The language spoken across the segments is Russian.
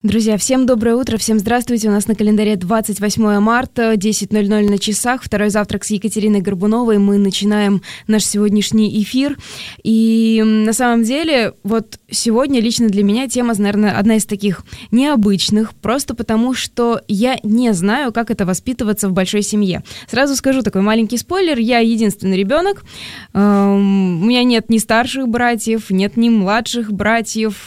Друзья, всем доброе утро, всем здравствуйте. У нас на календаре 28 марта, 10:00 на часах. Второй завтрак с Екатериной Горбуновой. Мы начинаем наш сегодняшний эфир. И на самом деле, вот сегодня лично для меня тема, наверное, одна из таких необычных, просто потому что я не знаю, как это воспитываться в большой семье. Сразу скажу такой маленький спойлер. Я единственный ребенок. У меня нет ни старших братьев, нет ни младших братьев.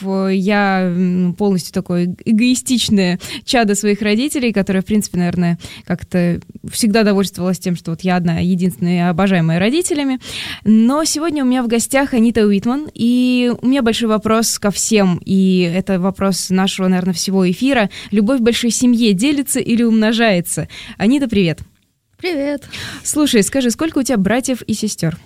Я полностью такой эгоистичное чадо своих родителей, которое, в принципе, наверное, как-то всегда довольствовалась тем, что вот я одна единственная, обожаемая родителями. Но сегодня у меня в гостях Анита Уитман, и у меня большой вопрос ко всем, и это вопрос нашего, наверное, всего эфира. Любовь в большой семье делится или умножается? Анита, привет. Привет. Слушай, скажи, сколько у тебя братьев и сестер?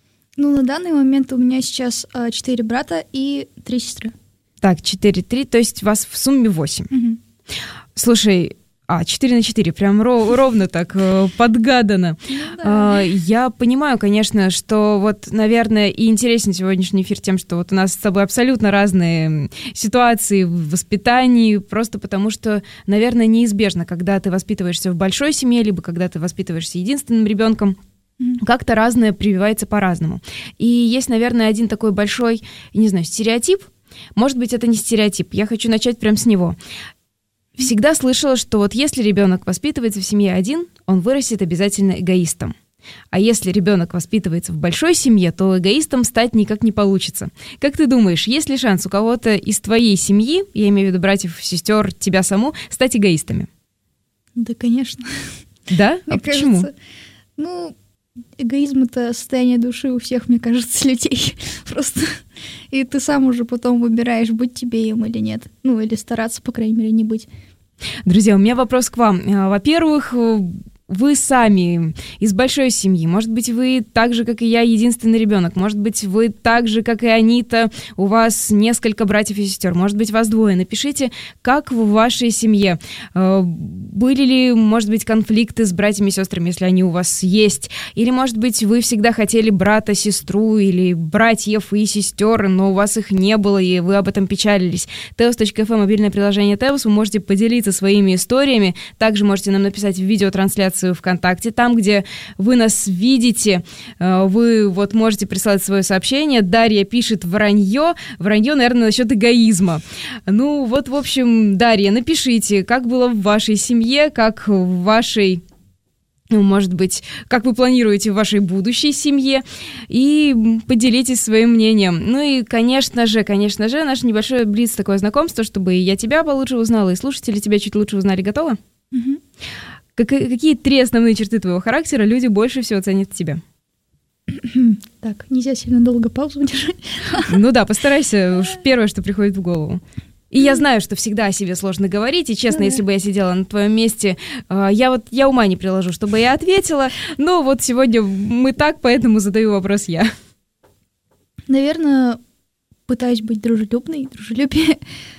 На данный момент у меня сейчас 4 брата и 3 сестры. Так, 4-3, то есть вас в сумме 8. Угу. Слушай, 4 на 4, прям ровно так подгадано. Да. Я понимаю, конечно, что вот, наверное, и интересен сегодняшний эфир тем, что вот у нас с тобой абсолютно разные ситуации в воспитании, просто потому что, наверное, неизбежно, когда ты воспитываешься в большой семье, либо когда ты воспитываешься единственным ребенком, как-то разное прививается по-разному. И есть, наверное, один такой большой, не знаю, стереотип. Может быть, это не стереотип. Я хочу начать прямо с него. Всегда слышала, что вот если ребенок воспитывается в семье один, он вырастет обязательно эгоистом. А если ребенок воспитывается в большой семье, то эгоистом стать никак не получится. Как ты думаешь, есть ли шанс у кого-то из твоей семьи, я имею в виду братьев, сестер, тебя саму, стать эгоистами? Да, конечно. Да? А почему? Кажется, эгоизм — это состояние души у всех, мне кажется, людей. Просто. И ты сам уже потом выбираешь, быть тебе им или нет. Или стараться, по крайней мере, не быть. Друзья, у меня вопрос к вам. Во-первых, вы сами из большой семьи. Может быть, вы так же, как и я, единственный ребенок. Может быть, вы так же, как и Анита, у вас несколько братьев и сестер. Может быть, вас двое. Напишите, как в вашей семье. Были ли, может быть, конфликты с братьями и сестрами, если они у вас есть? Или, может быть, вы всегда хотели брата, сестру или братьев и сестер, но у вас их не было, и вы об этом печалились. Teos.fm, мобильное приложение Teos. Вы можете поделиться своими историями. Также можете нам написать в видеотрансляцию ВКонтакте, там, где вы нас видите, вы вот можете присылать свое сообщение. Дарья пишет вранье, наверное, насчет эгоизма. В общем, Дарья, напишите, как было в вашей семье, как в вашей, может быть, как вы планируете в вашей будущей семье, и поделитесь своим мнением. И, конечно же, наш небольшой блиц, такое знакомство, чтобы и я тебя получше узнала, и слушатели тебя чуть лучше узнали. Готова? Угу. Какие 3 основные черты твоего характера люди больше всего ценят в тебе? Так, нельзя сильно долго паузу держать. Постарайся, уж первое, что приходит в голову. И я знаю, что всегда о себе сложно говорить, и честно, если бы я сидела на твоем месте, я ума не приложу, чтобы я ответила, но вот сегодня мы так, поэтому задаю вопрос я. Наверное, пытаюсь быть дружелюбнее.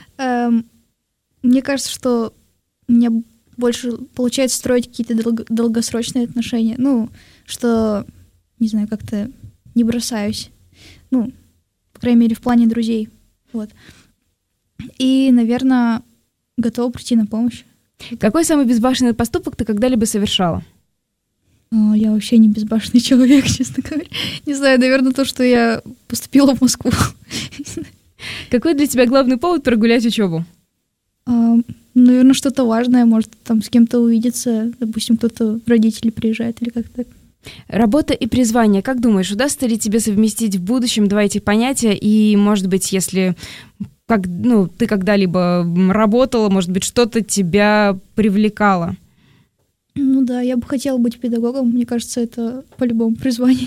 Мне кажется, что у меня больше получается строить какие-то долгосрочные отношения. Что, не знаю, как-то не бросаюсь. По крайней мере, в плане друзей. Вот. И, наверное, готова прийти на помощь. Какой самый безбашенный поступок ты когда-либо совершала? Я вообще не безбашенный человек, честно говоря. Не знаю, наверное, то, что я поступила в Москву. Какой для тебя главный повод прогулять учебу? Наверное, что-то важное, может, там с кем-то увидеться, допустим, кто-то, родители приезжают или как-то. Работа и призвание. Как думаешь, удастся ли тебе совместить в будущем 2 эти понятия? И, может быть, если ты когда-либо работала, может быть, что-то тебя привлекало? Да, я бы хотела быть педагогом. Мне кажется, это по-любому призвание.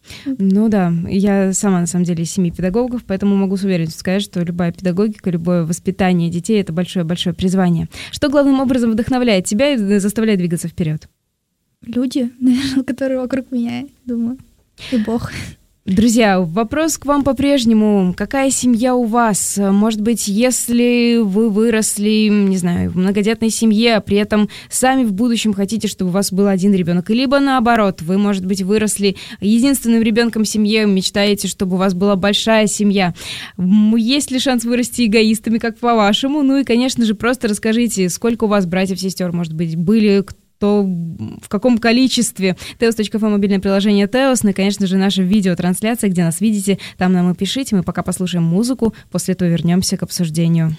Я сама, на самом деле, из 7 педагогов, поэтому могу с уверенностью сказать, что любая педагогика, любое воспитание детей — это большое-большое призвание. Что главным образом вдохновляет тебя и заставляет двигаться вперед? Люди, наверное, которые вокруг меня, думаю, и Бог. Друзья, вопрос к вам по-прежнему. Какая семья у вас? Может быть, если вы выросли, не знаю, в многодетной семье, а при этом сами в будущем хотите, чтобы у вас был один ребенок, либо наоборот, вы, может быть, выросли единственным ребенком в семье, мечтаете, чтобы у вас была большая семья. Есть ли шанс вырасти эгоистами, как по-вашему? Ну и, конечно же, просто расскажите, сколько у вас братьев, сестер, может быть, были, то в каком количестве. Teos.fm, мобильное приложение Teos, ну и, конечно же, наша видеотрансляция, где нас видите, там нам и пишите. Мы пока послушаем музыку, после этого вернемся к обсуждению.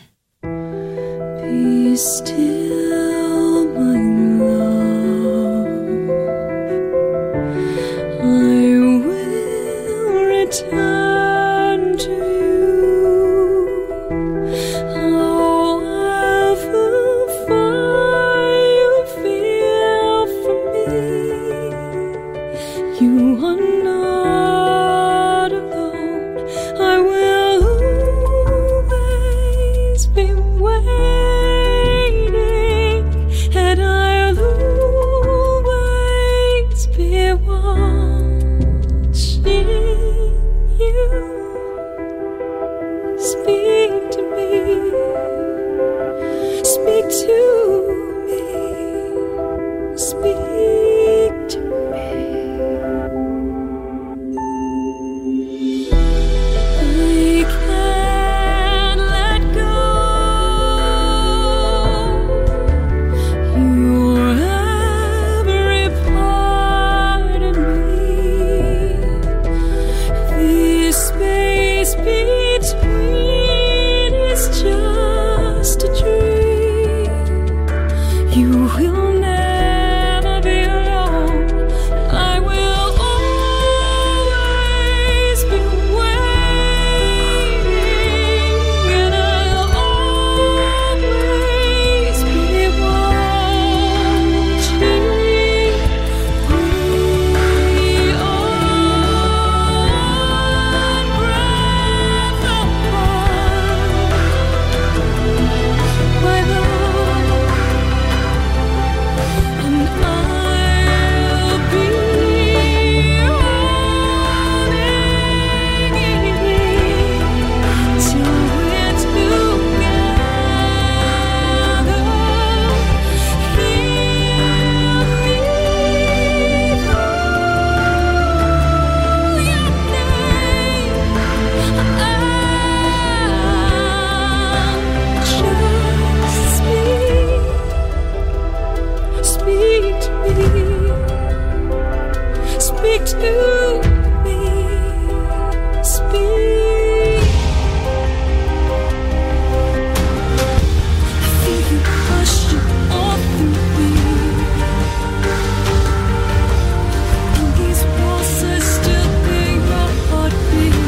Be still, my love. I will return to you. However far you feel from me, you are not alone. I will always be waiting, and I'll always be watching you. Speak to me, speak to me, speak to me. I can't let go. You're every part of me. This space between is just a dream. You will never be alone. I will always be waiting, and I'll always be watching. We are breath apart, my love, and I'll be holding till we're together. Hear me call your name. Just speak to me, speak to me, speak. I feel you push you all through me, and these walls are still hear your heartbeat.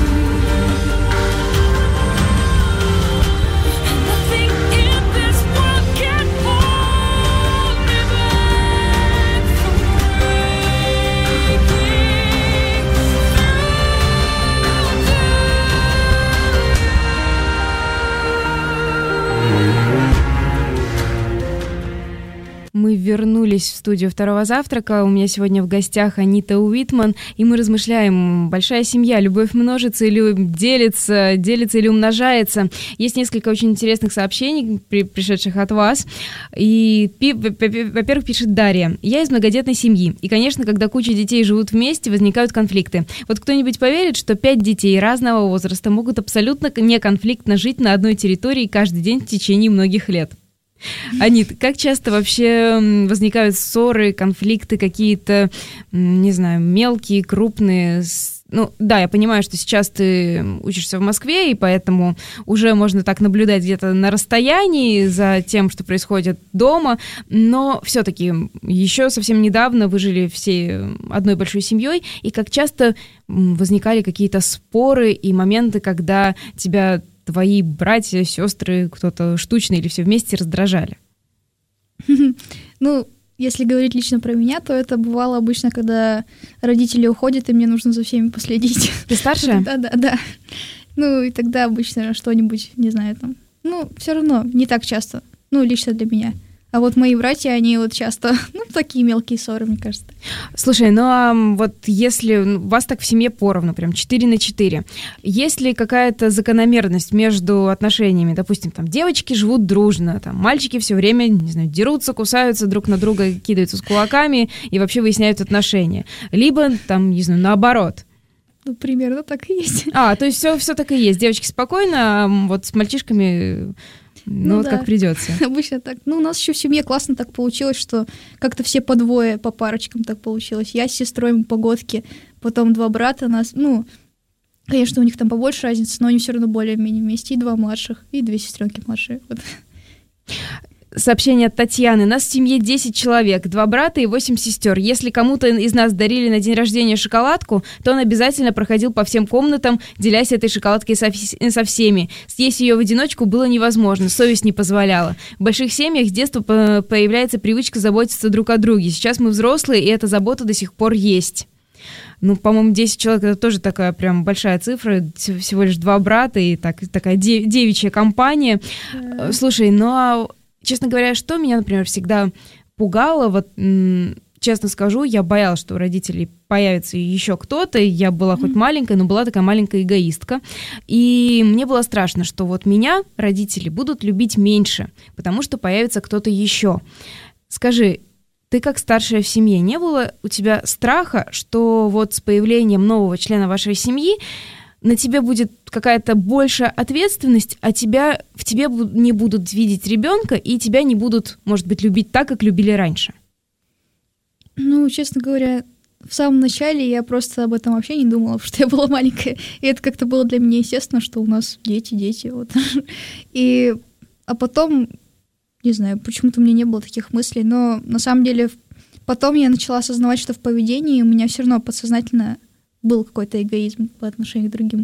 And nothing in this world can hold me back from breaking Мы вернулись в студию «Второго завтрака». У меня сегодня в гостях Анита Уитман, и мы размышляем, большая семья, любовь множится или делится или умножается. Есть несколько очень интересных сообщений, пришедших от вас. И, во-первых, пишет Дарья. Я из многодетной семьи, и, конечно, когда куча детей живут вместе, возникают конфликты. Вот кто-нибудь поверит, что 5 детей разного возраста могут абсолютно неконфликтно жить на одной территории каждый день в течение многих лет? Анит, как часто вообще возникают ссоры, конфликты какие-то, не знаю, мелкие, крупные? Ну, да, я понимаю, что сейчас ты учишься в Москве, и поэтому уже можно так наблюдать где-то на расстоянии за тем, что происходит дома, но все-таки еще совсем недавно вы жили всей одной большой семьей, и как часто возникали какие-то споры и моменты, когда тебя твои братья, сестры, кто-то штучный или все вместе раздражали? Ну, если говорить лично про меня, то это бывало обычно, когда родители уходят, и мне нужно за всеми последить. Ты старшая? Да. Ну, и тогда обычно что-нибудь, не знаю, там. Ну, все равно, не так часто. Ну, лично для меня. А вот мои братья, они вот часто, такие мелкие ссоры, мне кажется. Слушай, ну а вот если у вас так в семье поровну, прям 4/4, есть ли какая-то закономерность между отношениями? Допустим, там девочки живут дружно, там мальчики все время, не знаю, дерутся, кусаются друг на друга, кидаются с кулаками и вообще выясняют отношения. Либо там, не знаю, наоборот. Ну, примерно так и есть. То есть все так и есть. Девочки спокойно, а вот с мальчишками... вот да. Как придется. Обычно так. У нас еще в семье классно так получилось, что как-то все по двое, по парочкам так получилось. Я с сестрой, мы погодки, потом 2 брата нас. Конечно, у них там побольше разницы, но они все равно более-менее вместе. И 2 младших, и 2 сестренки младшие. Вот. Сообщение от Татьяны. Нас в семье 10 человек, 2 брата и 8 сестер. Если кому-то из нас дарили на день рождения шоколадку, то он обязательно проходил по всем комнатам, делясь этой шоколадкой со всеми. Съесть ее в одиночку было невозможно, совесть не позволяла. В больших семьях с детства появляется привычка заботиться друг о друге. Сейчас мы взрослые, и эта забота до сих пор есть. По-моему, 10 человек — это тоже такая прям большая цифра, всего лишь 2 брата и такая девичья компания. Слушай, честно говоря, что меня, например, всегда пугало, честно скажу, я боялась, что у родителей появится еще кто-то, я была хоть маленькая, но была такая маленькая эгоистка, и мне было страшно, что вот меня родители будут любить меньше, потому что появится кто-то еще. Скажи, ты как старшая в семье, не было у тебя страха, что вот с появлением нового члена вашей семьи на тебе будет какая-то большая ответственность, а в тебе не будут видеть ребенка, и тебя не будут, может быть, любить так, как любили раньше? Честно говоря, в самом начале я просто об этом вообще не думала, потому что я была маленькая. И это как-то было для меня естественно, что у нас дети, вот. А потом, не знаю, почему-то у меня не было таких мыслей, но на самом деле потом я начала осознавать, что в поведении у меня все равно подсознательно был какой-то эгоизм по отношению к другим.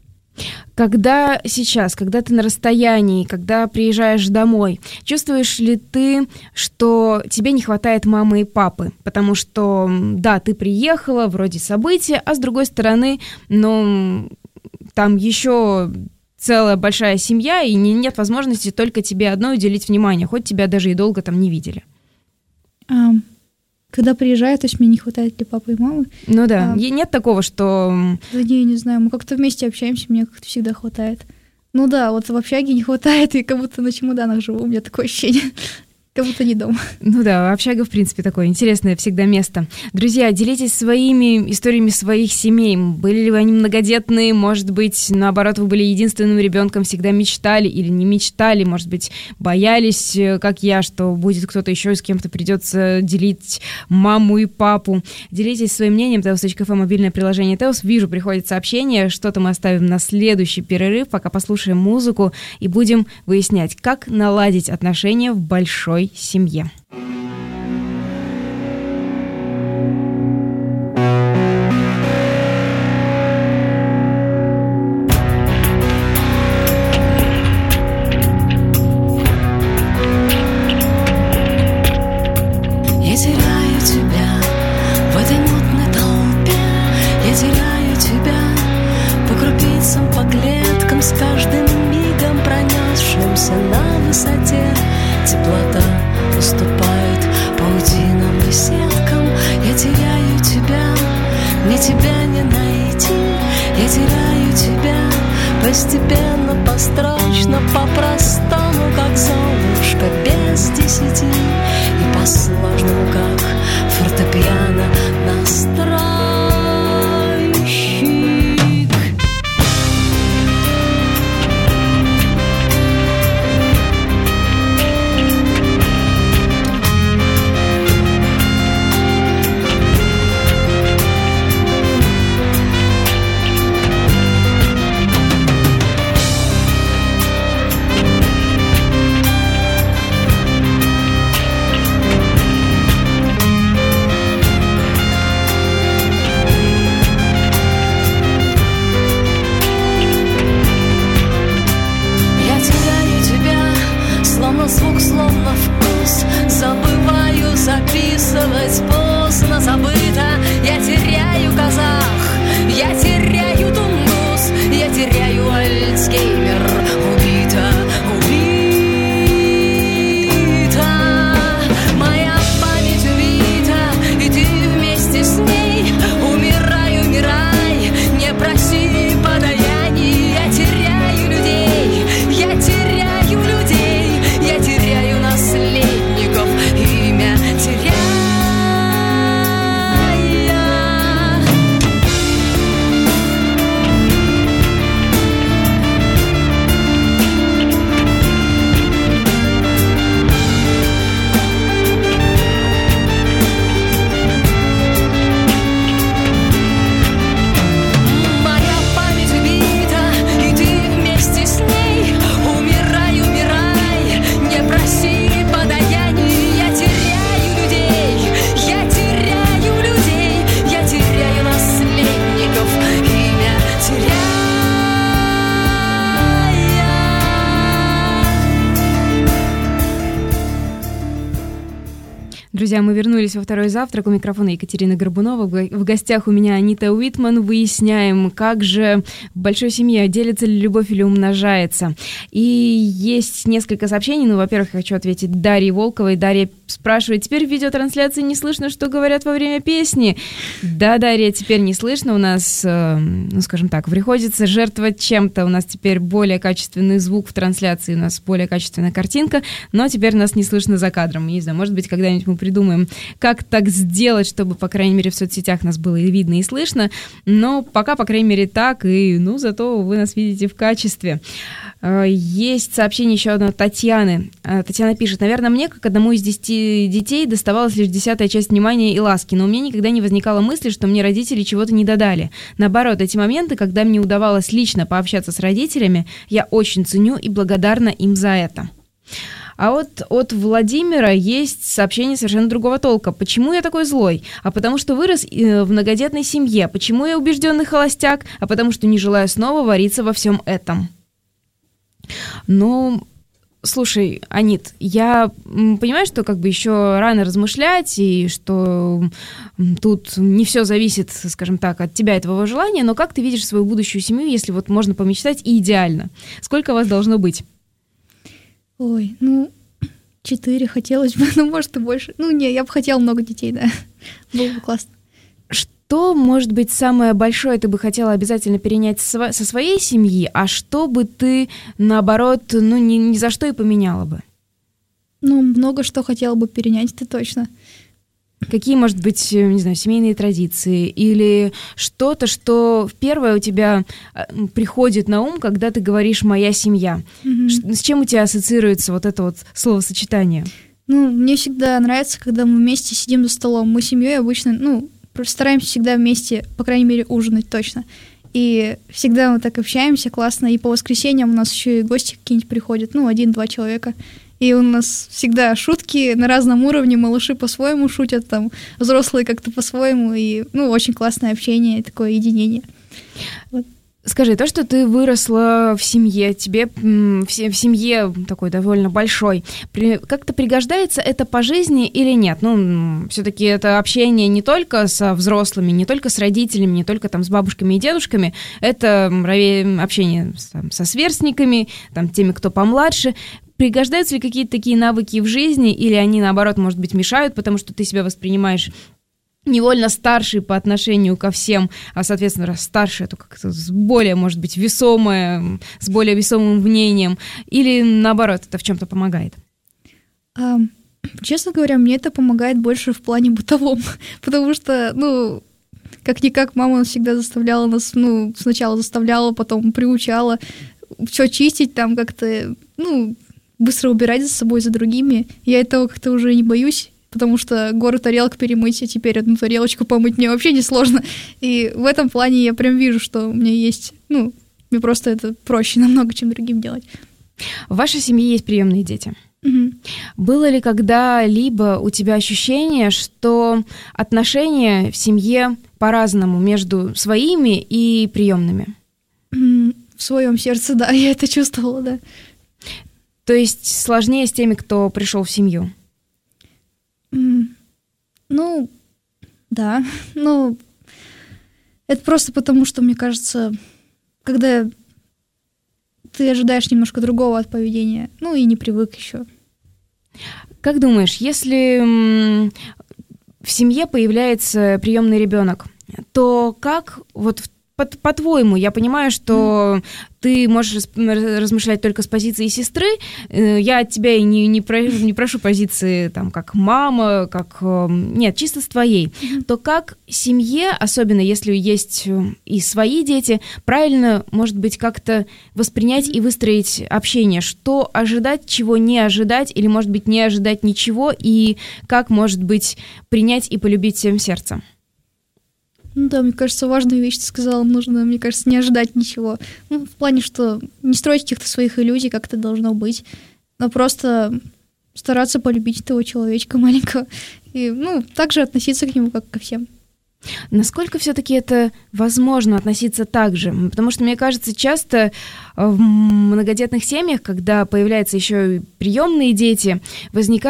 Когда ты на расстоянии, когда приезжаешь домой, чувствуешь ли ты, что тебе не хватает мамы и папы? Потому что, да, ты приехала, вроде события, а с другой стороны, там еще целая большая семья, и нет возможности только тебе одной уделить внимание, хоть тебя даже и долго там не видели. Когда приезжаю, то есть мне не хватает ли папы и мамы. Да, нет такого, что... Да я не знаю, мы как-то вместе общаемся, мне как-то всегда хватает. Да, вот в общаге не хватает, и как будто на чемоданах живу, у меня такое ощущение. Как будто не дома. Общага, в принципе, такое интересное всегда место. Друзья, делитесь своими историями своих семей. Были ли вы они многодетные? Может быть, наоборот, вы были единственным ребенком, всегда мечтали или не мечтали? Может быть, боялись, как я, что будет кто-то еще, с кем-то придется делить маму и папу? Делитесь своим мнением. Teos.fm, мобильное приложение Teos. Вижу, приходит сообщение. Что-то мы оставим на следующий перерыв, пока послушаем музыку и будем выяснять, как наладить отношения в большой семье. Я теряю тебя в этой мутной толпе, я теряю тебя по крупицам, по клеткам, с каждым мигом пронесшимся на высоте. Теплота уступает паутинам и сеткам. Я теряю тебя, мне тебя не найти. Я теряю тебя постепенно, построчно, по-простому, как Золушка без 10, и по-сложному, как фортепиано настройщик. Друзья, мы вернулись во второй завтрак. У микрофона Екатерина Горбунова. В гостях у меня Анита Уитман. Выясняем, как же в большой семье делится ли любовь или умножается. И есть несколько сообщений. Ну, во-первых, хочу ответить Дарье Волковой. Дарья спрашивает, теперь в видеотрансляции не слышно, что говорят во время песни. Да, Дарья, теперь не слышно. У нас, ну, скажем так, приходится жертвовать чем-то. У нас теперь более качественный звук в трансляции, у нас более качественная картинка, но теперь нас не слышно за кадром. Не знаю, может быть, когда-нибудь мы придумаем, как так сделать, чтобы, по крайней мере, в соцсетях нас было и видно, и слышно, но пока, по крайней мере, так, и, ну, зато вы нас видите в качестве. Есть сообщение еще одно от Татьяны. Татьяна пишет, наверное, мне, как одному из 10 детей, доставалась лишь 10-я часть внимания и ласки, но у меня никогда не возникало мысли, что мне родители чего-то не додали. Наоборот, эти моменты, когда мне удавалось лично пообщаться с родителями, я очень ценю и благодарна им за это. А вот от Владимира есть сообщение совершенно другого толка. Почему я такой злой? А потому что вырос в многодетной семье. Почему я убежденный холостяк? А потому что не желаю снова вариться во всем этом. Ну, слушай, Анит, я понимаю, что как бы еще рано размышлять, и что тут не все зависит, скажем так, от тебя и твоего желания, но как ты видишь свою будущую семью, если вот можно помечтать и идеально? Сколько вас должно быть? Ой, ну, 4 хотелось бы, ну, может, и больше. Ну, не, я бы хотела много детей, да. Было бы классно. Что, может быть, самое большое ты бы хотела обязательно перенять со своей семьи, а что бы ты, наоборот, ну, ни за что и поменяла бы? Ну, много что хотела бы перенять, это точно. Какие, может быть, не знаю, семейные традиции или что-то, что первое у тебя приходит на ум, когда ты говоришь «моя семья»? Mm-hmm. С чем у тебя ассоциируется вот это вот словосочетание? Ну, мне всегда нравится, когда мы вместе сидим за столом. Мы с семьей обычно, ну, стараемся всегда вместе, по крайней мере, ужинать точно. И всегда мы так общаемся классно. И по воскресеньям у нас еще и гости какие-нибудь приходят, ну, 1-2 человека. И у нас всегда шутки на разном уровне, малыши по-своему шутят, там, взрослые как-то по-своему, и, ну, очень классное общение и такое единение. Вот. Скажи, то, что ты выросла в семье, тебе в семье такой довольно большой, как-то пригождается это по жизни или нет? Ну, все-таки это общение не только со взрослыми, не только с родителями, не только там с бабушками и дедушками, это общение со сверстниками, там, теми, кто помладше. Пригождаются ли какие-то такие навыки в жизни, или они, наоборот, может быть, мешают, потому что ты себя воспринимаешь невольно старшей по отношению ко всем, а, соответственно, раз старше, то как-то с более, может быть, весомое, с более весомым мнением, или, наоборот, это в чем-то помогает? Честно говоря, мне это помогает больше в плане бытовом, потому что, ну, как-никак мама всегда заставляла нас, ну, сначала заставляла, потом приучала все чистить, там как-то, ну, быстро убирать за собой, за другими. Я этого как-то уже не боюсь, потому что гору тарелок перемыть, а теперь одну тарелочку помыть мне вообще не сложно. И в этом плане я прям вижу, что у меня есть, ну, мне просто это проще намного, чем другим делать. В вашей семье есть приемные дети. Угу. Было ли когда-либо у тебя ощущение, что отношения в семье по-разному между своими и приемными? В своем сердце, да, я это чувствовала, да. То есть сложнее с теми, кто пришел в семью? Ну, да. Ну, это просто потому, что, мне кажется, когда ты ожидаешь немножко другого от поведения, ну и не привык еще. Как думаешь, если в семье появляется приемный ребенок, то как вот по-твоему, я понимаю, что ты можешь размышлять только с позиции сестры, я от тебя и не прошу позиции там, как мама, как... Нет, чисто с твоей. То как семье, особенно если есть и свои дети, правильно, может быть, как-то воспринять и выстроить общение? Что ожидать, чего не ожидать, или, может быть, не ожидать ничего, и как, может быть, принять и полюбить всем сердцем? Ну да, мне кажется, важную вещь ты сказала, нужно, мне кажется, не ожидать ничего. Ну, в плане, что не строить каких-то своих иллюзий, как это должно быть, но просто стараться полюбить этого человечка маленького и, ну, так же относиться к нему, как ко всем. Насколько все-таки это возможно относиться так же? Потому что, мне кажется, часто в многодетных семьях, когда появляются еще и приемные дети, возникает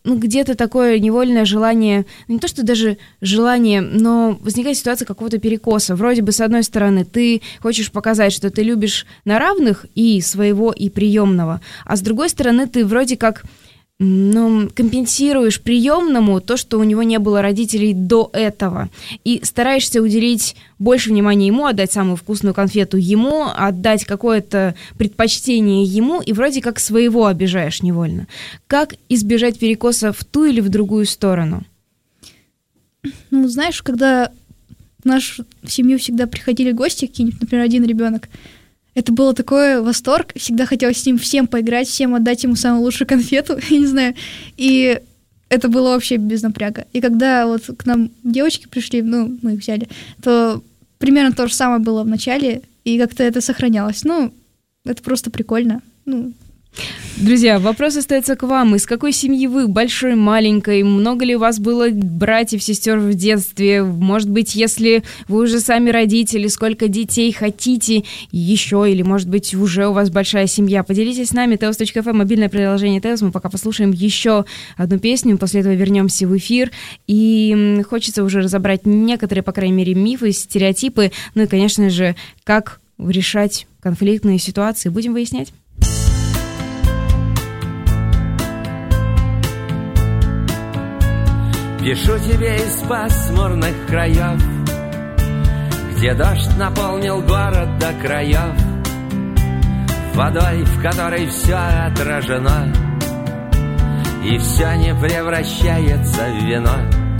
где-то такое невольное желание, не то что даже желание, но возникает ситуация какого-то перекоса. Вроде бы, с одной стороны, ты хочешь показать, что ты любишь на равных и своего, и приемного, а с другой стороны, ты вроде как компенсируешь приемному то, что у него не было родителей до этого, и стараешься уделить больше внимания ему, отдать самую вкусную конфету ему, отдать какое-то предпочтение ему, и вроде как своего обижаешь невольно. Как избежать перекоса в ту или в другую сторону? Ну, знаешь, когда в нашу семью всегда приходили гости какие-нибудь, например, один ребенок, это было такой восторг, всегда хотелось с ним всем поиграть, всем отдать ему самую лучшую конфету, я не знаю, и это было вообще без напряга. И когда вот к нам девочки пришли, мы их взяли, то примерно то же самое было в начале, и как-то это сохранялось. Это просто прикольно. Друзья, вопрос остается к вам. Из какой семьи вы? Большой, маленькой? Много ли у вас было братьев, сестер в детстве? Может быть, если вы уже сами родители, сколько детей хотите еще? Или, может быть, уже у вас большая семья? Поделитесь с нами. Teos.fm, мобильное приложение Teos. Мы пока послушаем еще одну песню. После этого вернемся в эфир. И хочется уже разобрать некоторые, по крайней мере, мифы, стереотипы. Ну и, конечно же, как решать конфликтные ситуации. Будем выяснять. Пишу тебе из пасмурных краев, где дождь наполнил город до краев, водой, в которой все отражено, и все не превращается в вино.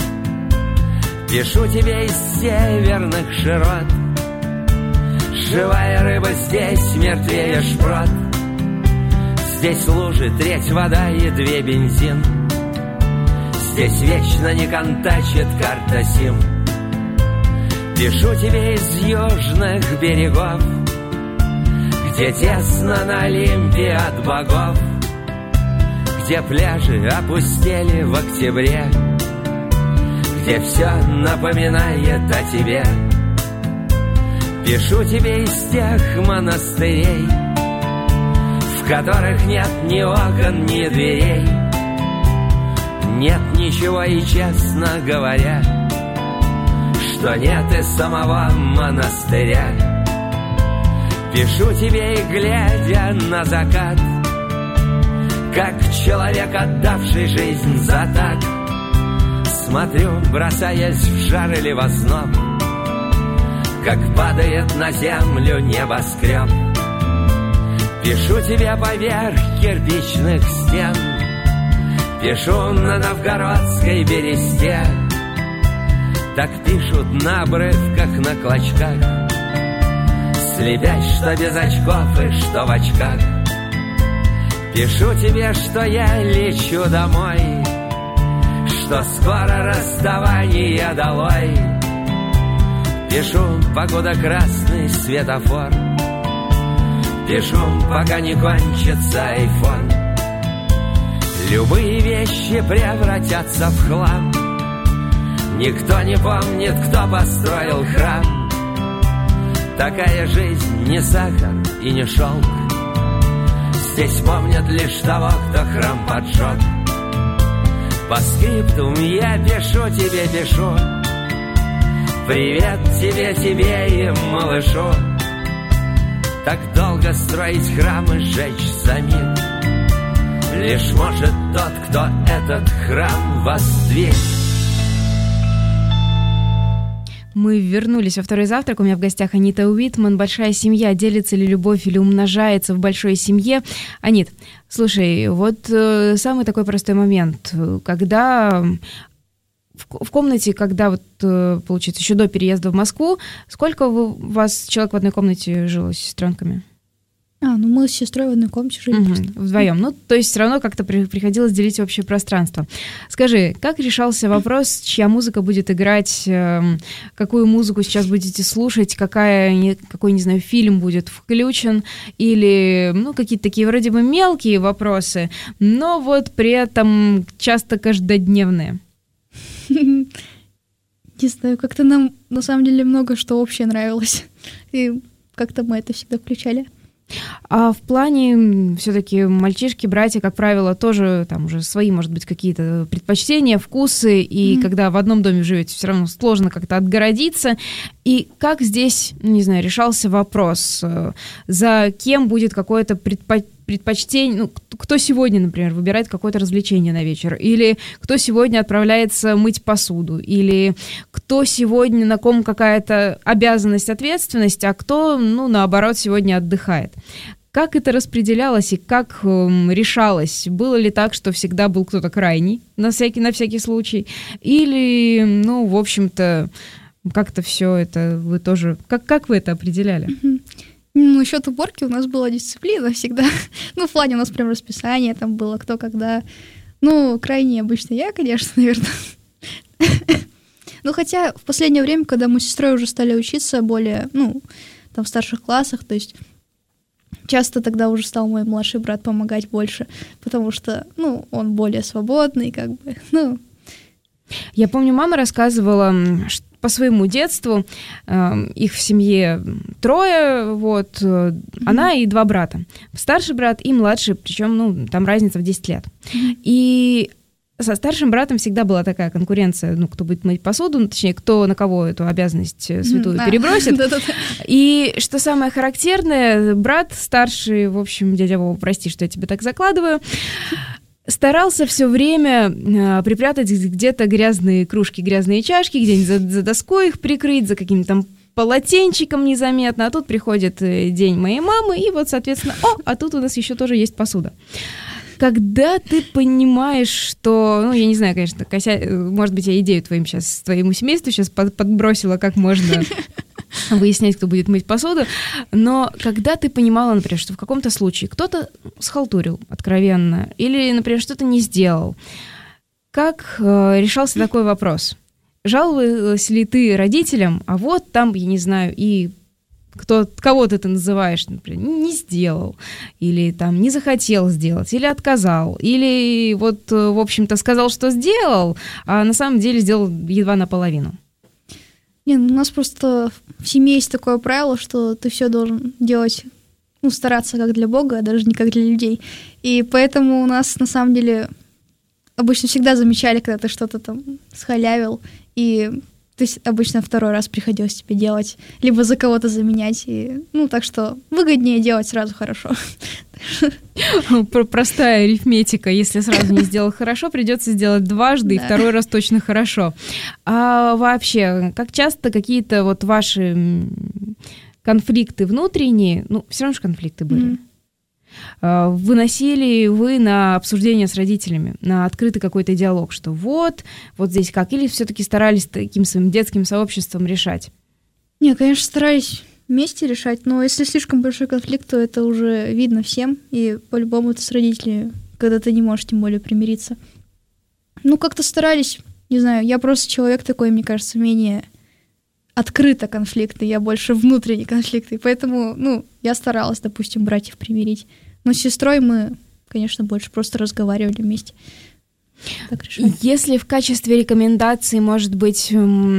Пишу тебе из северных широт, живая рыба здесь мертвее шпрот. Здесь лужи, треть вода и 2 бензин. Здесь вечно не контачит карта сим. Пишу тебе из южных берегов, где тесно на Олимпе от богов, где пляжи опустели в октябре, где все напоминает о тебе. Пишу тебе из тех монастырей, в которых нет ни окон, ни дверей. Нет ничего и, честно говоря, что нет и самого монастыря. Пишу тебе и глядя на закат, как человек, отдавший жизнь за так, смотрю, бросаясь в жар или в озноб, как падает на землю небоскреб. Пишу тебе поверх кирпичных стен, пишу на новгородской бересте. Так пишут на обрывках, на клочках, слепясь, что без очков и что в очках. Пишу тебе, что я лечу домой, что скоро расставание долой. Пишу, покуда красный светофор, пишу, пока не кончится айфон. Любые вещи превратятся в хлам. Никто не помнит, кто построил храм. Такая жизнь не сахар и не шелк. Здесь помнят лишь того, кто храм поджег. По скриптум я пишу тебе, пишу. Привет тебе, тебе и малышу. Так долго строить храм и сжечь за миг. Лишь может тот, кто этот храм воздвиг. Мы вернулись во второй завтрак. У меня в гостях Анита Уитман. Большая семья. Делится ли любовь или умножается в большой семье? Анит, слушай, вот самый такой простой момент. Когда в комнате, когда вот, получается, еще до переезда в Москву, сколько у вас человек в одной комнате жило с сестренками? Мы с сестрой в одной комнате жили. Вдвоем. То есть все равно как-то приходилось делить общее пространство. Скажи, как решался вопрос, чья музыка будет играть, какую музыку сейчас будете слушать, какой, не знаю, фильм будет включен, или, какие-то такие вроде бы мелкие вопросы, но вот при этом часто каждодневные? Не знаю, как-то нам на самом деле много что общее нравилось. И как-то мы это всегда включали. А в плане все-таки мальчишки, братья, как правило, тоже там уже свои, может быть, какие-то предпочтения, вкусы, и когда в одном доме живете, все равно сложно как-то отгородиться. И как здесь, не знаю, решался вопрос, за кем будет какое-то предпочтение, ну, кто сегодня, например, выбирает какое-то развлечение на вечер, или кто сегодня отправляется мыть посуду, или кто сегодня, на ком какая-то обязанность, ответственность, а кто, ну, наоборот, сегодня отдыхает. Как это распределялось и как решалось? Было ли так, что всегда был кто-то крайний на всякий случай? Или, ну, в общем-то, как-то все это вы тоже... Как вы это определяли? Ну, насчет уборки у нас была дисциплина всегда. Ну, в плане у нас прям расписание там было, кто когда. Ну, крайне обычно я, конечно, наверное. Ну, хотя в последнее время, когда мы с сестрой уже стали учиться более, ну, там в старших классах, то есть часто тогда уже стал мой младший брат помогать больше, потому что, ну, он более свободный, как бы, ну. Я помню, мама рассказывала, что по своему детству, их в семье 3, вот, она и 2 брата. Старший брат и младший, причем, ну, там разница в 10 лет. И со старшим братом всегда была такая конкуренция, ну, кто будет мыть посуду, ну, точнее, кто на кого эту обязанность святую перебросит. И что самое характерное, брат старший, в общем, дядя Вова, прости, что я тебе так закладываю, старался все время припрятать где-то грязные кружки, грязные чашки, где-нибудь за доской их прикрыть, за каким-то там полотенчиком незаметно. А тут приходит день моей мамы, и вот, соответственно, а тут у нас еще тоже есть посуда. Когда ты понимаешь, что, ну, я не знаю, конечно, может быть, я идею твоему семейству сейчас подбросила, как можно выяснять, кто будет мыть посуду, но когда ты понимала, например, что в каком-то случае кто-то схалтурил откровенно или, например, что-то не сделал, как решался такой вопрос? Жаловалась ли ты родителям, а вот там, я не знаю, и кого-то ты называешь, например, не сделал, или там не захотел сделать, или отказал, или вот, в общем-то, сказал, что сделал, а на самом деле сделал едва наполовину? Не, ну, у нас просто в семье есть такое правило, что ты все должен делать, ну, стараться как для Бога, а даже не как для людей. И поэтому у нас, на самом деле, обычно всегда замечали, когда ты что-то там схалявил, и то есть обычно 2-й раз приходилось тебе делать, либо за кого-то заменять. И, ну, так что выгоднее делать сразу хорошо. Простая арифметика. Если сразу не сделал хорошо, придется сделать дважды, и 2-й раз точно хорошо. А вообще, как часто какие-то вот ваши конфликты внутренние, ну, все равно же конфликты были, выносили вы на обсуждение с родителями, на открытый какой-то диалог, что вот здесь как, или все-таки старались таким своим детским сообществом решать? Не, конечно, старались вместе решать, но если слишком большой конфликт, то это уже видно всем, и по-любому это с родителями, когда ты не можешь тем более примириться. Ну, как-то старались, не знаю, я просто человек такой, мне кажется, менее открыто конфликты, я больше внутренние конфликты, поэтому, ну, я старалась, допустим, братьев примирить. Но с сестрой мы, конечно, больше просто разговаривали вместе. Так решали. Если в качестве рекомендации, может быть,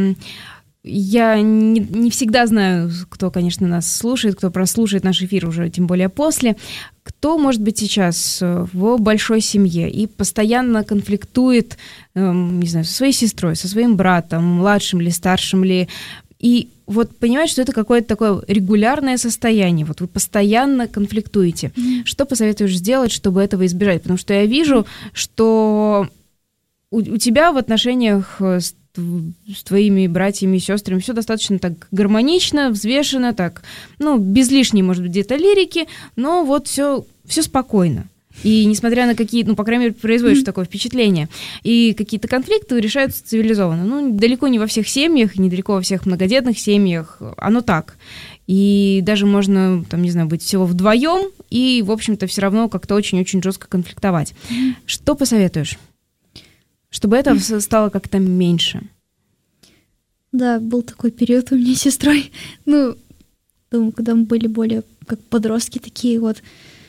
я не всегда знаю, кто, конечно, нас слушает, кто прослушает наш эфир уже, тем более после, кто, может быть, сейчас в большой семье и постоянно конфликтует, не знаю, со своей сестрой, со своим братом, младшим ли, старшим ли, и вот понимать, что это какое-то такое регулярное состояние, вот вы постоянно конфликтуете. Что посоветуешь сделать, чтобы этого избежать? Потому что я вижу, что у тебя в отношениях с твоими братьями и сестрами все достаточно так гармонично, взвешенно, так, ну, без лишней, может быть, где-то лирики, но вот все спокойно. И несмотря на какие-то, ну, по крайней мере, производишь такое впечатление, и какие-то конфликты решаются цивилизованно. Ну, далеко не во всех семьях, недалеко во всех многодетных семьях, оно так. И даже можно, там, не знаю, быть всего вдвоем и, в общем-то, все равно как-то очень-очень жестко конфликтовать. Что посоветуешь, чтобы это стало как-то меньше? Да, был такой период у меня с сестрой. Ну, думаю, когда мы были более как подростки такие вот.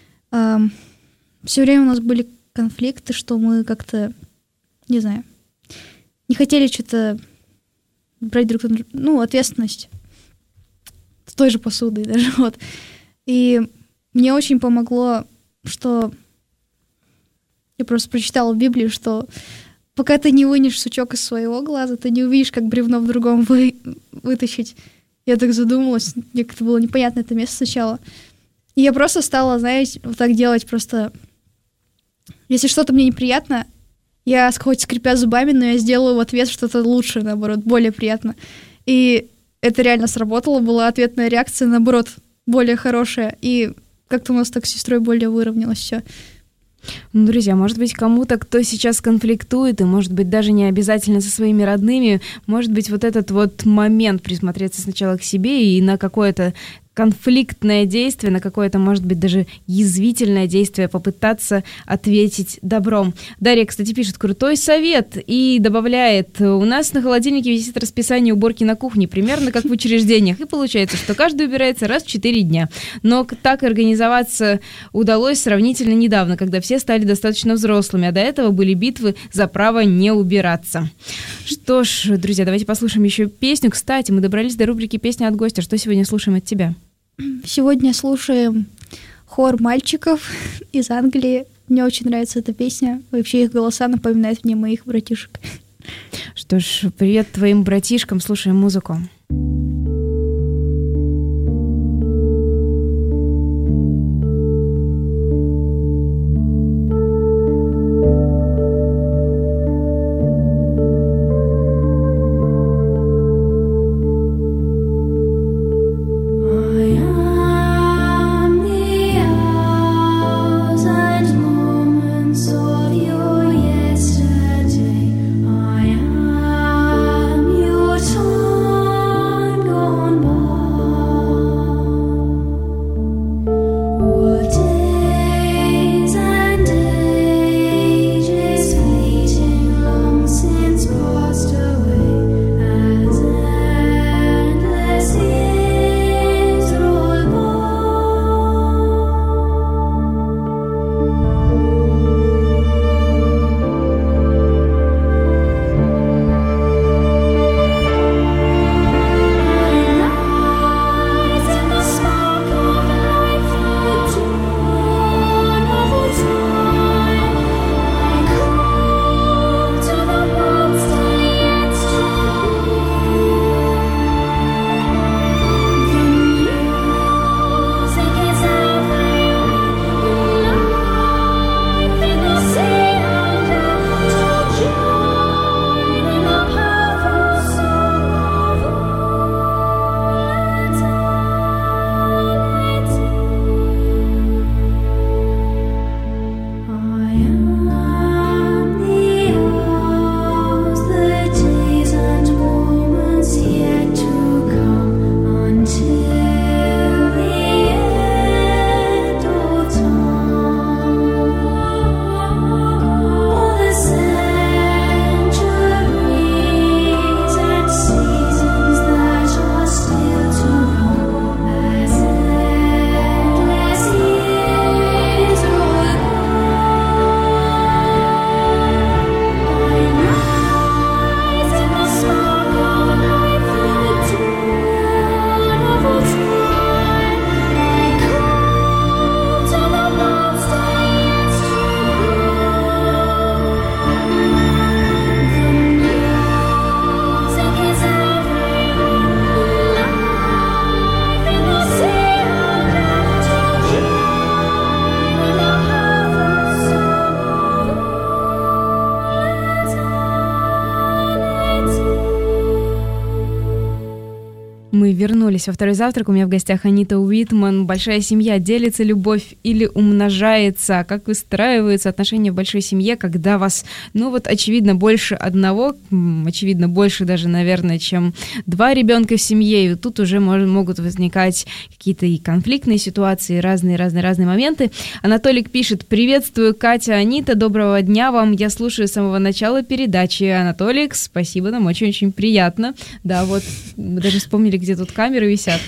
Все время у нас были конфликты, что мы как-то, не знаю, не хотели что-то брать друг на друга, ну, ответственность с той же посудой даже, вот. И мне очень помогло, что я просто прочитала в Библии, что пока ты не вынешь сучок из своего глаза, ты не увидишь, как бревно в другом вытащить. Я так задумалась, мне как-то было непонятно это место сначала. И я просто стала, знаете, вот так делать просто... Если что-то мне неприятно, я хоть скрипя зубами, но я сделаю в ответ что-то лучше, наоборот, более приятно. И это реально сработало, была ответная реакция, наоборот, более хорошая. И как-то у нас так с сестрой более выровнялось все. Ну, друзья, может быть, кому-то, кто сейчас конфликтует, и, может быть, даже не обязательно со своими родными, может быть, вот этот вот момент присмотреться сначала к себе и на какое-то конфликтное действие, на какое-то, может быть, даже язвительное действие попытаться ответить добром. Дарья, кстати, пишет: крутой совет, и добавляет: у нас на холодильнике висит расписание уборки на кухне, примерно как в учреждениях, и получается, что каждый убирается раз в 4 дня. Но так организоваться удалось сравнительно недавно, когда все стали достаточно взрослыми, а до этого были битвы за право не убираться. Что ж, друзья, давайте послушаем еще песню. Кстати, мы добрались до рубрики «Песня от гостя». Что сегодня слушаем от тебя? Сегодня слушаем хор мальчиков из Англии. Мне очень нравится эта песня. Вообще их голоса напоминают мне моих братишек. Что ж, привет твоим братишкам, слушаем музыку. Мы вернулись во второй завтрак. У меня в гостях Анита Уитман. Большая семья. Делится любовь или умножается? Как выстраиваются отношения в большой семье, когда вас, очевидно, больше одного, очевидно, больше даже, наверное, чем 2 ребенка в семье. И тут уже могут возникать какие-то и конфликтные ситуации, разные моменты. Анатолик пишет: приветствую, Катя, Анита, доброго дня вам. Я слушаю с самого начала передачи. Анатолик, спасибо, нам очень-очень приятно. Да, вот мы даже вспомнили, где тут камеры висят.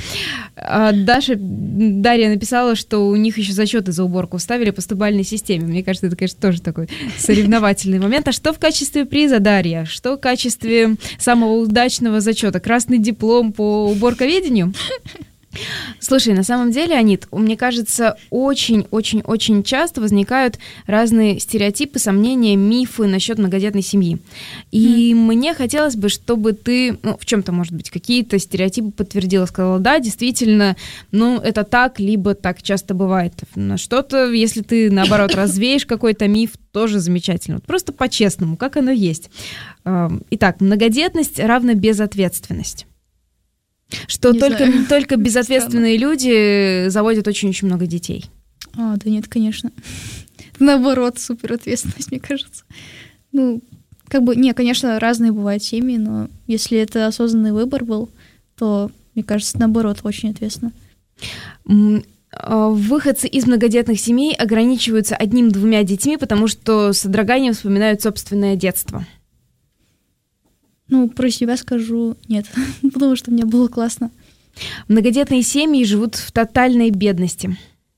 Дарья написала, что у них еще зачеты за уборку ставили по 100-бальной системе. Мне кажется, это, конечно, тоже такой соревновательный момент. А что в качестве приза, Дарья? Что в качестве самого удачного зачета? Красный диплом по уборковедению? Слушай, на самом деле, Анит, мне кажется, очень-очень-очень часто возникают разные стереотипы, сомнения, мифы насчет многодетной семьи. И мне хотелось бы, чтобы ты, в чем-то, может быть, какие-то стереотипы подтвердила, сказала, да, действительно, это так, либо так часто бывает. На что-то, если ты, наоборот, развеешь какой-то миф, тоже замечательно. Просто по-честному, как оно есть. Итак, многодетность равна безответственность. Что только безответственные люди заводят очень-очень много детей. Да нет, конечно. Наоборот, суперответственность, мне кажется. Конечно, разные бывают семьи, но если это осознанный выбор был, то, мне кажется, наоборот, очень ответственно. Выходцы из многодетных семей ограничиваются 1-2 детьми, потому что с содроганием вспоминают собственное детство. Про себя скажу нет, потому что мне было классно. Многодетные семьи живут в тотальной бедности.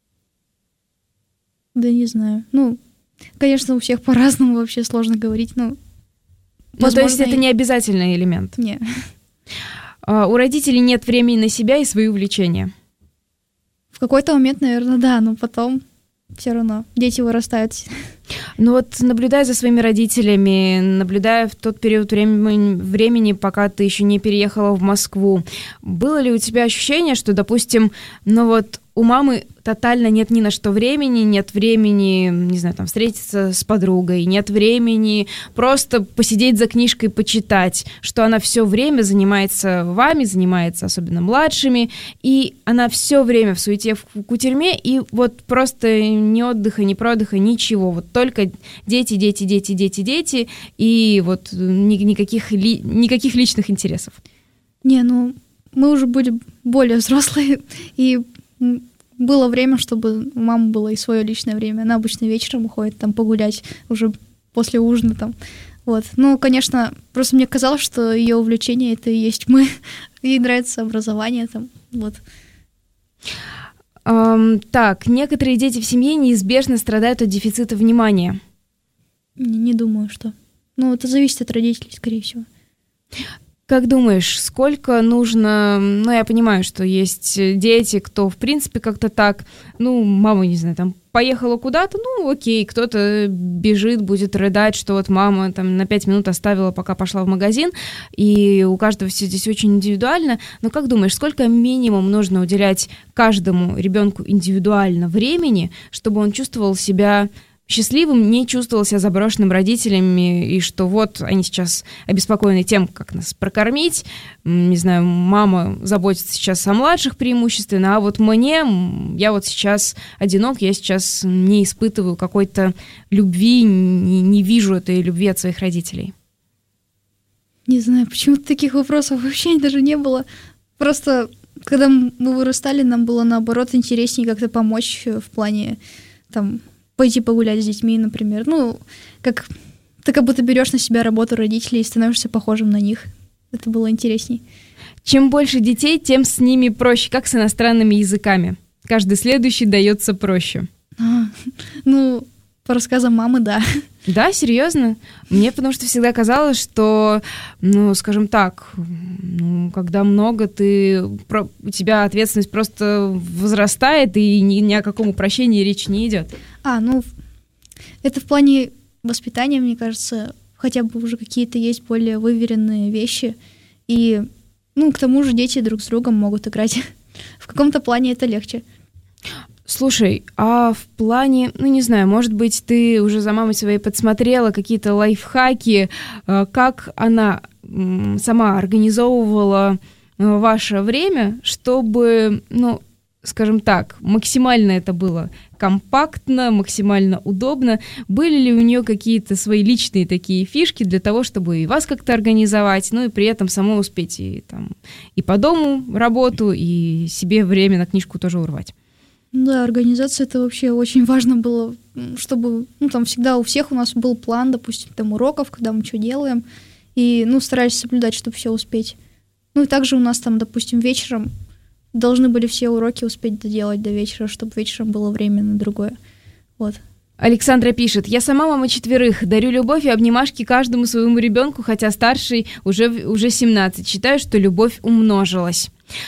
Да не знаю. Конечно, у всех по-разному, вообще сложно говорить. То есть это не обязательный элемент? Нет. У родителей нет времени на себя и свои увлечения? В какой-то момент, наверное, да, но потом все равно дети вырастают. Наблюдая за своими родителями, наблюдая в тот период времени, пока ты еще не переехала в Москву, было ли у тебя ощущение, что, допустим, у мамы тотально нет ни на что времени, нет времени, не знаю, встретиться с подругой, нет времени просто посидеть за книжкой, почитать, что она все время занимается вами, занимается особенно младшими, и она все время в суете, в кутерьме, и просто ни отдыха, ни продыха, ничего, только дети, дети, дети, дети, дети, и никаких личных интересов. Мы уже были более взрослые, и было время, чтобы у мамы было и свое личное время. Она обычно вечером уходит погулять уже после ужина. Конечно, просто мне казалось, что ее увлечение — это и есть мы. Ей нравится образование. Так, некоторые дети в семье неизбежно страдают от дефицита внимания. Не думаю, что. Это зависит от родителей, скорее всего. Как думаешь, сколько нужно... я понимаю, что есть дети, кто, в принципе, как-то так... мама, не знаю, поехала куда-то, окей, кто-то бежит, будет рыдать, что мама на 5 минут оставила, пока пошла в магазин, и у каждого все здесь очень индивидуально. Но как думаешь, сколько минимум нужно уделять каждому ребенку индивидуально времени, чтобы он чувствовал себя счастливым, не чувствовал себя заброшенным родителями, и что они сейчас обеспокоены тем, как нас прокормить, не знаю, мама заботится сейчас о младших преимущественно, а я сейчас одинок, я сейчас не испытываю какой-то любви, не вижу этой любви от своих родителей. Не знаю, почему-то таких вопросов вообще даже не было. Просто, когда мы вырастали, нам было, наоборот, интереснее как-то помочь в плане, пойти погулять с детьми, например. Ты как будто берешь на себя работу родителей и становишься похожим на них. Это было интересней. Чем больше детей, тем с ними проще, как с иностранными языками. Каждый следующий дается проще. По рассказам мамы, да. Да, серьезно? Мне потому что всегда казалось, что, скажем так, когда много, у тебя ответственность просто возрастает, и ни о каком упрощении речи не идет. Это в плане воспитания, мне кажется, хотя бы уже какие-то есть более выверенные вещи. И, к тому же дети друг с другом могут играть. В каком-то плане это легче. Слушай, а в плане, не знаю, может быть, ты уже за мамой своей подсмотрела какие-то лайфхаки, как она сама организовывала ваше время, чтобы, скажем так, максимально это было компактно, максимально удобно. Были ли у нее какие-то свои личные такие фишки для того, чтобы и вас как-то организовать, и при этом самой успеть и по дому работу, и себе время на книжку тоже урвать? Да, организация — это вообще очень важно было, чтобы, всегда у всех у нас был план, допустим, уроков, когда мы что делаем, и, старались соблюдать, чтобы все успеть. И также у нас допустим, вечером должны были все уроки успеть доделать до вечера, чтобы вечером было время на другое. Александра пишет: «Я сама мама 4, дарю любовь и обнимашки каждому своему ребенку, хотя старший уже 17. Считаю, что любовь умножилась».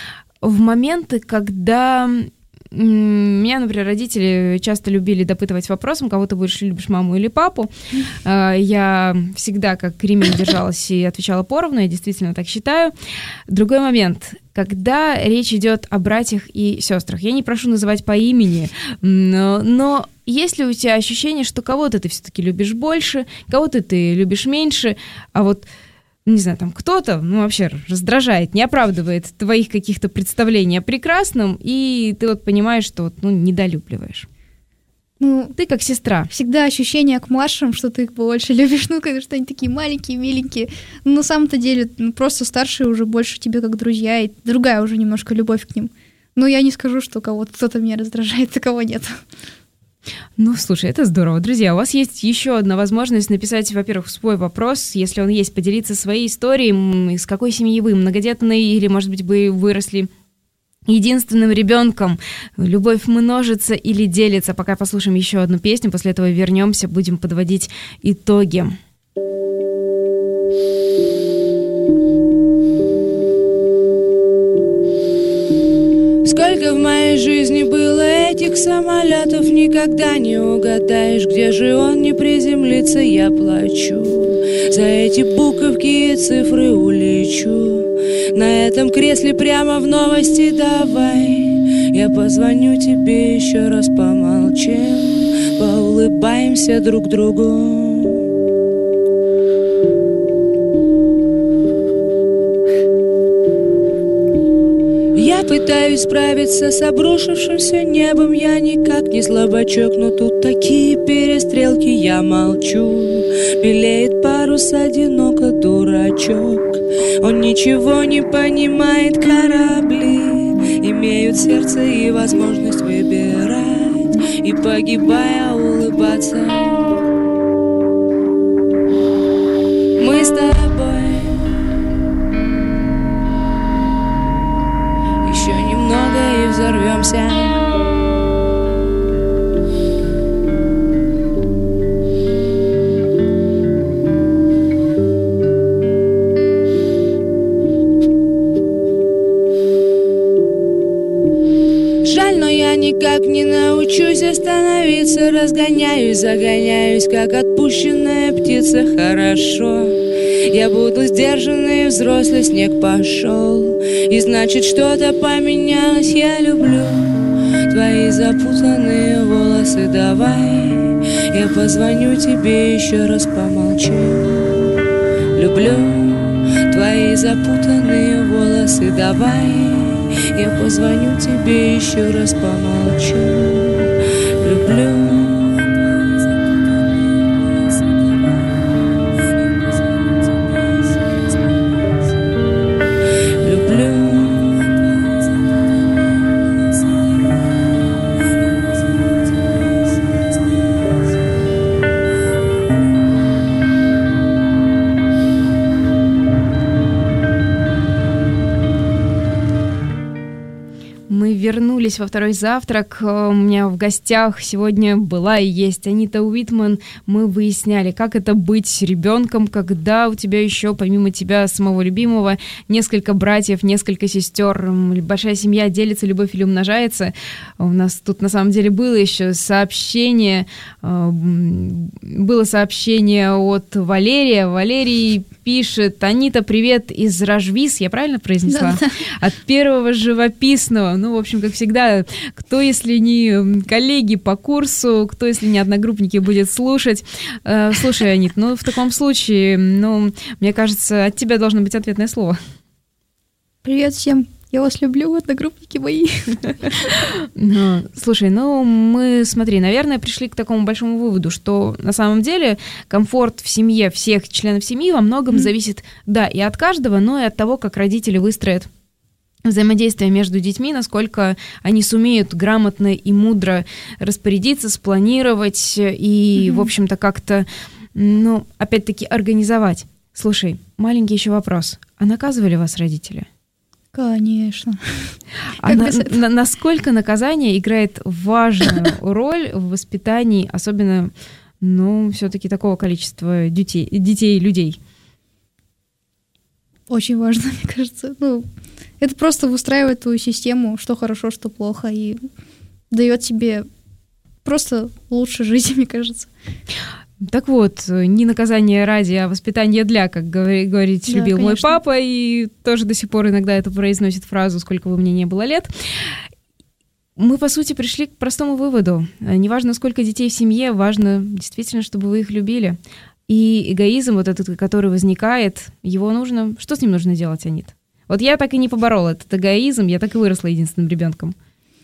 в моменты, когда меня, например, родители часто любили допытывать вопросом, кого ты больше любишь, маму или папу. Я всегда как ремень держалась и отвечала поровну, я действительно так считаю. Другой момент, когда речь идет о братьях и сестрах. Я не прошу называть по имени, но есть ли у тебя ощущение, что кого-то ты все-таки любишь больше, кого-то ты любишь меньше, а вот не знаю, там кто-то, вообще раздражает, не оправдывает твоих каких-то представлений о прекрасном, и ты вот понимаешь, что недолюбливаешь. Ты как сестра. Всегда ощущение к младшим, что ты их больше любишь, что они такие маленькие, миленькие. Но на самом-то деле просто старшие уже больше тебе как друзья, и другая уже немножко любовь к ним. Но я не скажу, что кто-то меня раздражает, а кого нет. Слушай, это здорово. Друзья, у вас есть еще одна возможность написать, во-первых, свой вопрос, если он есть, поделиться своей историей, из какой семьи вы, многодетные, или, может быть, вы выросли единственным ребенком. Любовь множится или делится. Пока послушаем еще одну песню, после этого вернемся, будем подводить итоги. Сколько в моей жизни было этих самолетов, никогда не угадаешь, где же он не приземлится, я плачу. За эти буковки и цифры улечу, на этом кресле прямо в новости давай. Я позвоню тебе еще раз, помолчим, поулыбаемся друг другу. Пытаюсь справиться с обрушившимся небом. Я никак не слабачок, но тут такие перестрелки. Я молчу, белеет парус, одиноко дурачок. Он ничего не понимает, корабли имеют сердце и возможность выбирать, и погибая улыбаться. Мы с тобой и взорвемся. Жаль, но я никак не научусь остановиться. Разгоняюсь, загоняюсь, как отпущенная птица. Хорошо, я буду сдержанный, взрослый, снег пошел, и значит что-то поменялось. Я люблю твои запутанные волосы, давай я позвоню тебе еще раз, помолчим. Люблю твои запутанные волосы, давай я позвоню тебе еще раз, помолчим. Люблю. Вернулись во второй завтрак. У меня в гостях сегодня была и есть Анита Уитман. Мы выясняли, как это быть ребенком, когда у тебя еще, помимо тебя самого любимого, несколько братьев, несколько сестер, большая семья, делится любовь или умножается. У нас тут на самом деле было еще сообщение, от Валерия. Валерий пишет: Анита, привет из Ражвис, я правильно произнесла? Да. От первого живописного. В общем, как всегда, кто, если не коллеги по курсу, кто, если не одногруппники, будет слушать. Слушай, Анит, в таком случае, мне кажется, от тебя должно быть ответное слово. Привет всем. Я вас люблю, одногруппники мои. Слушай, мы, смотри, наверное, пришли к такому большому выводу, что на самом деле комфорт в семье всех членов семьи во многом зависит, да, и от каждого, но и от того, как родители выстроят взаимодействие между детьми, насколько они сумеют грамотно и мудро распорядиться, спланировать и, в общем-то, как-то, опять-таки, организовать. Слушай, маленький еще вопрос. А наказывали вас родители? Конечно. Насколько наказание играет важную роль в воспитании, особенно, все-таки такого количества детей и людей? очень важно, мне кажется. Ну, это просто выстраивает твою систему, что хорошо, что плохо, и дает тебе просто лучше жить, мне кажется. Так вот, не наказание ради, а воспитание для, как говорить Да, любил мой конечно. папа, и тоже до сих пор иногда это произносит фразу «сколько бы мне не было лет». Мы, по сути, пришли к простому выводу. Неважно, сколько детей в семье, важно действительно, чтобы вы их любили. И эгоизм вот этот, который возникает, его нужно... Что с ним нужно делать, Анит? Вот я так и не поборола этот эгоизм, я так и выросла единственным ребенком.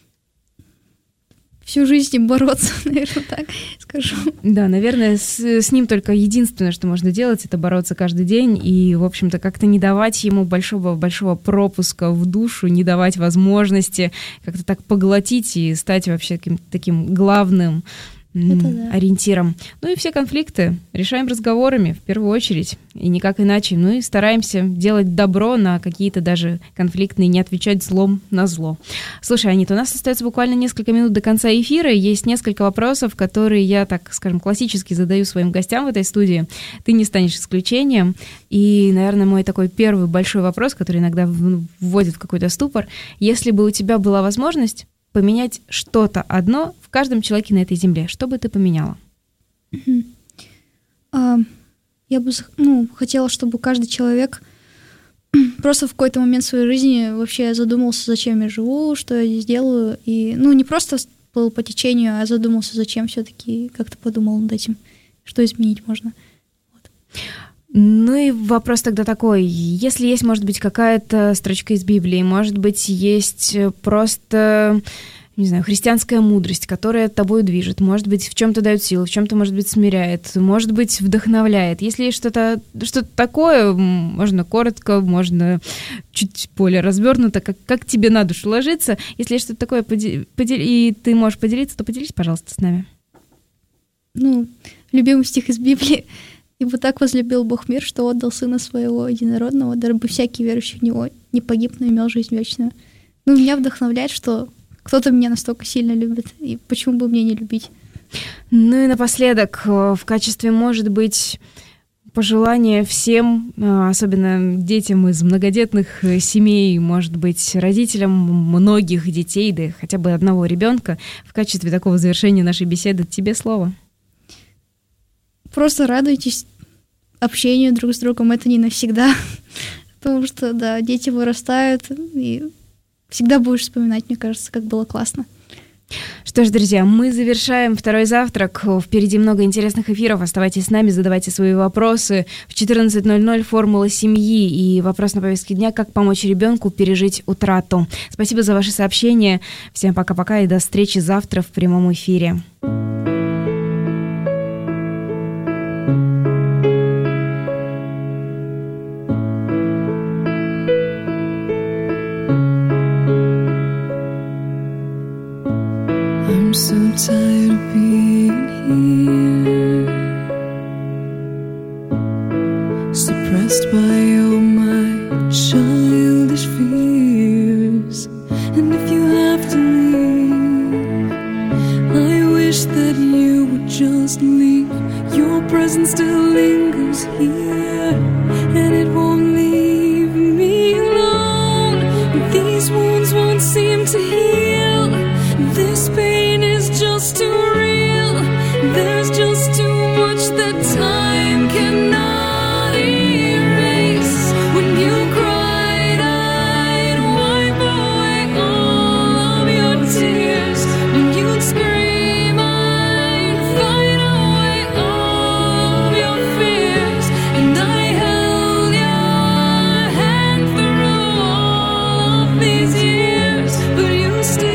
Всю жизнь с ним бороться, наверное, так скажу. Да, наверное, с ним только единственное, что можно делать, это бороться каждый день и, в общем-то, как-то не давать ему большого пропуска в душу, не давать возможности как-то так поглотить и стать вообще каким-то таким главным да. ориентиром. Ну и все конфликты решаем разговорами, в первую очередь, и никак иначе. Ну и стараемся делать добро на какие-то даже конфликтные, не отвечать злом на зло. Слушай, Анита, у нас остается буквально несколько минут до конца эфира. Есть несколько вопросов, которые я, так скажем, классически задаю своим гостям в этой студии. Ты не станешь исключением. И, наверное, мой такой первый большой вопрос, который иногда вводит в какой-то ступор. Если бы у тебя была возможность поменять что-то одно в каждом человеке на этой земле, что бы ты поменяла? Я бы хотела, чтобы каждый человек просто в какой-то момент своей жизни вообще задумался, зачем я живу, что я здесь делаю. И, не просто плыл по течению, а задумался, зачем все-таки, как-то подумал над этим, что изменить можно. Вот. Ну и вопрос тогда такой, если есть, может быть, какая-то строчка из Библии, может быть, есть просто, не знаю, христианская мудрость, которая тобой движет, может быть, в чем-то дает силу, в чем-то, может быть, смиряет, может быть, вдохновляет. Если есть что-то такое, можно коротко, можно чуть более развернуто, как тебе на душу ложится. Если есть что-то такое, и ты можешь поделиться, то поделись, пожалуйста, с нами. Любимый стих из Библии. «Ибо так возлюбил Бог мир, что отдал Сына Своего Единородного, дабы всякий верующий в Него не погиб, но имел жизнь вечную». Меня вдохновляет, что кто-то меня настолько сильно любит, и почему бы мне не любить? Ну и напоследок, в качестве, может быть, пожелания всем, особенно детям из многодетных семей, может быть, родителям многих детей, да хотя бы одного ребенка, в качестве такого завершения нашей беседы тебе слово. Просто радуйтесь общению друг с другом, это не навсегда, потому что, да, дети вырастают, и всегда будешь вспоминать, мне кажется, как было классно. Что ж, друзья, мы завершаем второй завтрак. Впереди много интересных эфиров. Оставайтесь с нами, задавайте свои вопросы. В 14:00 «Формула семьи» и вопрос на повестке дня «Как помочь ребенку пережить утрату». Спасибо за ваши сообщения. Всем пока-пока и до встречи завтра в прямом эфире. I'm so tired of being here, suppressed by all my childish fears. And if you have to leave, I wish that you would just leave. Your presence still lingers here, and it won't leave me alone. These wounds won't seem to heal. This pain is just too real. There's just too much that time cannot erase. When you cried, I'd wipe away all of your tears. When you'd scream, I'd fight away all of your fears. And I held your hand through all of these years, but you still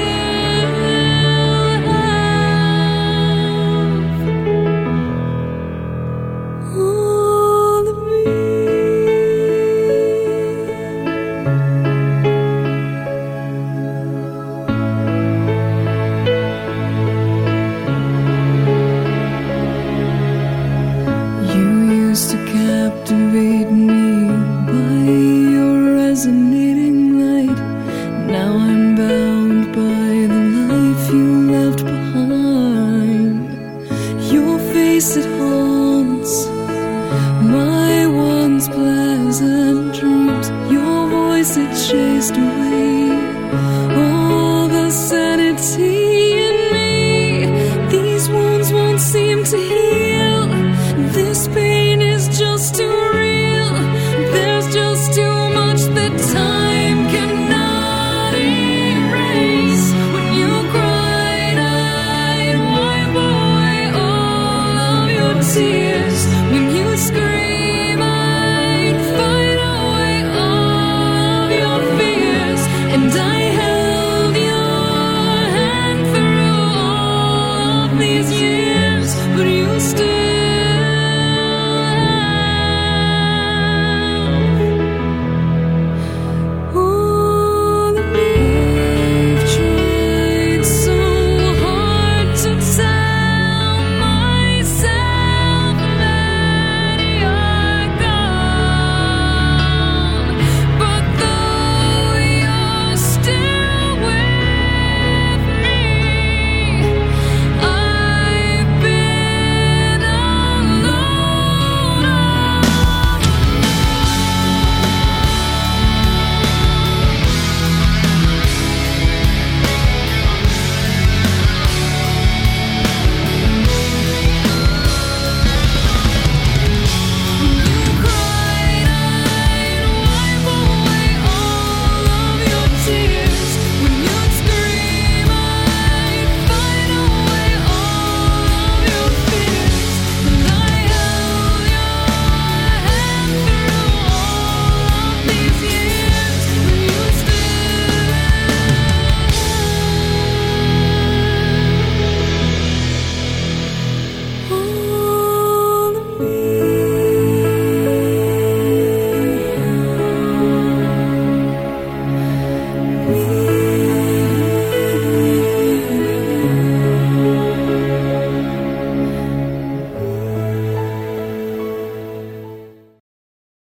to captivate me by your resonating light. Now I'm bound by the life you left behind. Your face, it haunts my once pleasant dreams. as it chased away all the sanity in me. These wounds won't seem to heal. This pain is just too real. There's just too much that time